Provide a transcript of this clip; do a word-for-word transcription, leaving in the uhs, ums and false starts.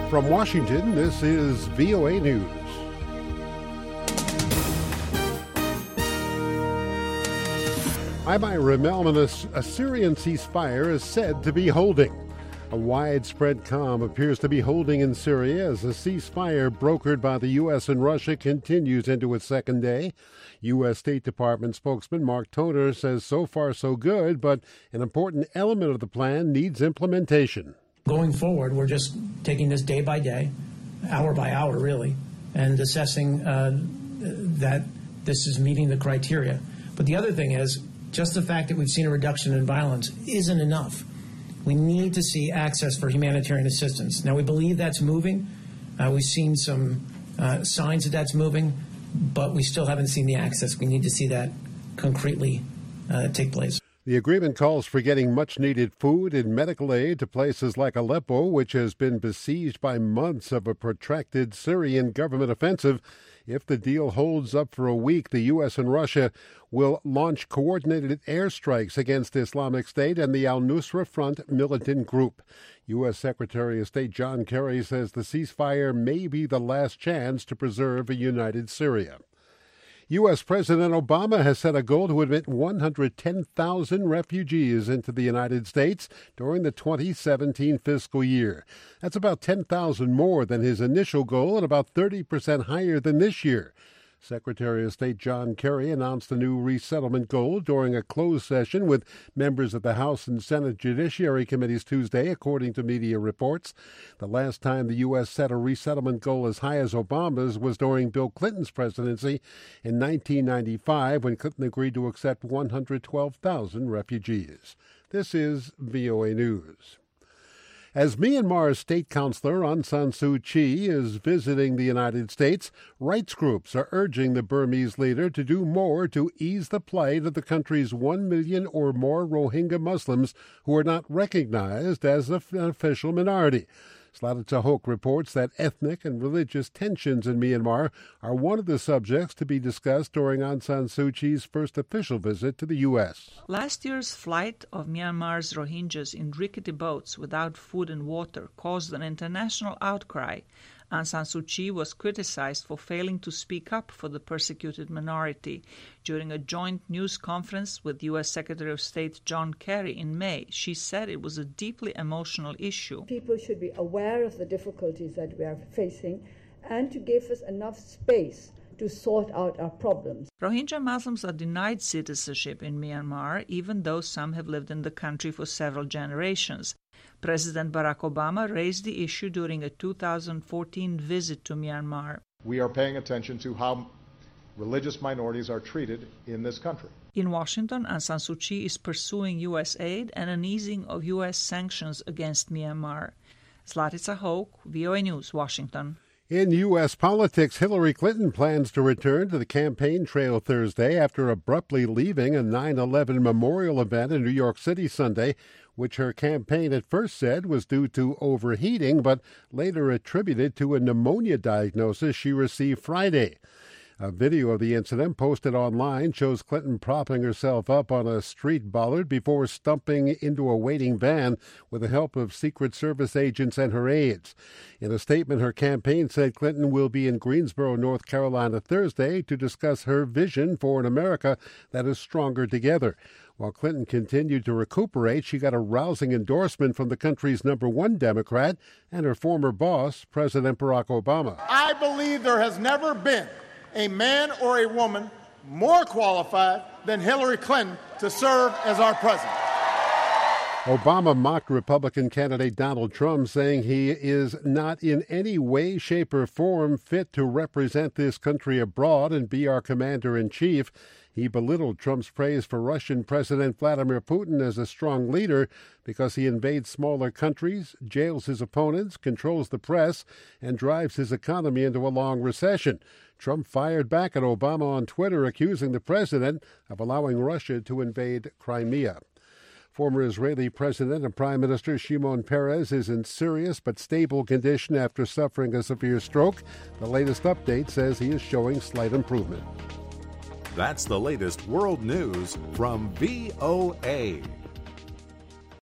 From Washington, this is V O A News. Rabbi Remelman, a Syrian ceasefire is said to be holding. A widespread calm appears to be holding in Syria as a ceasefire brokered by the U S and Russia continues into its second day. U S. State Department spokesman Mark Toner says so far so good, but an important element of the plan needs implementation. Going forward, we're just taking this day by day, hour by hour really, and assessing uh, that this is meeting the criteria. But the other thing is, just the fact that we've seen a reduction in violence isn't enough. We need to see access for humanitarian assistance. Now, we believe that's moving. Uh, we've seen some uh, signs that that's moving, but we still haven't seen the access. We need to see that concretely uh, take place. The agreement calls for getting much-needed food and medical aid to places like Aleppo, which has been besieged by months of a protracted Syrian government offensive. If the deal holds up for a week, the U S and Russia will launch coordinated airstrikes against Islamic State and the al-Nusra Front militant group. U S. Secretary of State John Kerry says the ceasefire may be the last chance to preserve a united Syria. U S. President Obama has set a goal to admit one hundred ten thousand refugees into the United States during the twenty seventeen fiscal year. That's about ten thousand more than his initial goal and about thirty percent higher than this year. Secretary of State John Kerry announced a new resettlement goal during a closed session with members of the House and Senate Judiciary Committees Tuesday, according to media reports. The last time the U S set a resettlement goal as high as Obama's was during Bill Clinton's presidency in nineteen ninety-five, when Clinton agreed to accept one hundred twelve thousand refugees. This is V O A News. As Myanmar's state counselor Aung San Suu Kyi is visiting the United States, rights groups are urging the Burmese leader to do more to ease the plight of the country's one million or more Rohingya Muslims who are not recognized as an official minority. Zlata Tahok reports that ethnic and religious tensions in Myanmar are one of the subjects to be discussed during Aung San Suu Kyi's first official visit to the U S. Last year's flight of Myanmar's Rohingyas in rickety boats without food and water caused an international outcry. Aung San Suu Kyi was criticized for failing to speak up for the persecuted minority. During a joint news conference with U S. Secretary of State John Kerry in May, she said it was a deeply emotional issue. People should be aware of the difficulties that we are facing and to give us enough space to sort out our problems. Rohingya Muslims are denied citizenship in Myanmar, even though some have lived in the country for several generations. President Barack Obama raised the issue during a two thousand fourteen visit to Myanmar. We are paying attention to how religious minorities are treated in this country. In Washington, Aung San Suu Kyi is pursuing U S aid and an easing of U S sanctions against Myanmar. Zlata Tahok, V O A News, Washington. In U S politics, Hillary Clinton plans to return to the campaign trail Thursday after abruptly leaving a nine eleven memorial event in New York City Sunday, which her campaign at first said was due to overheating, but later attributed to a pneumonia diagnosis she received Friday. A video of the incident posted online shows Clinton propping herself up on a street bollard before stumping into a waiting van with the help of Secret Service agents and her aides. In a statement, her campaign said Clinton will be in Greensboro, North Carolina Thursday to discuss her vision for an America that is stronger together. While Clinton continued to recuperate, she got a rousing endorsement from the country's number one Democrat and her former boss, President Barack Obama. I believe there has never been a man or a woman more qualified than Hillary Clinton to serve as our president. Obama mocked Republican candidate Donald Trump, saying he is not in any way, shape, or form fit to represent this country abroad and be our commander-in-chief. He belittled Trump's praise for Russian President Vladimir Putin as a strong leader because he invades smaller countries, jails his opponents, controls the press, and drives his economy into a long recession. Trump fired back at Obama on Twitter, accusing the president of allowing Russia to invade Crimea. Former Israeli President and Prime Minister Shimon Peres is in serious but stable condition after suffering a severe stroke. The latest update says he is showing slight improvement. That's the latest world news from V O A.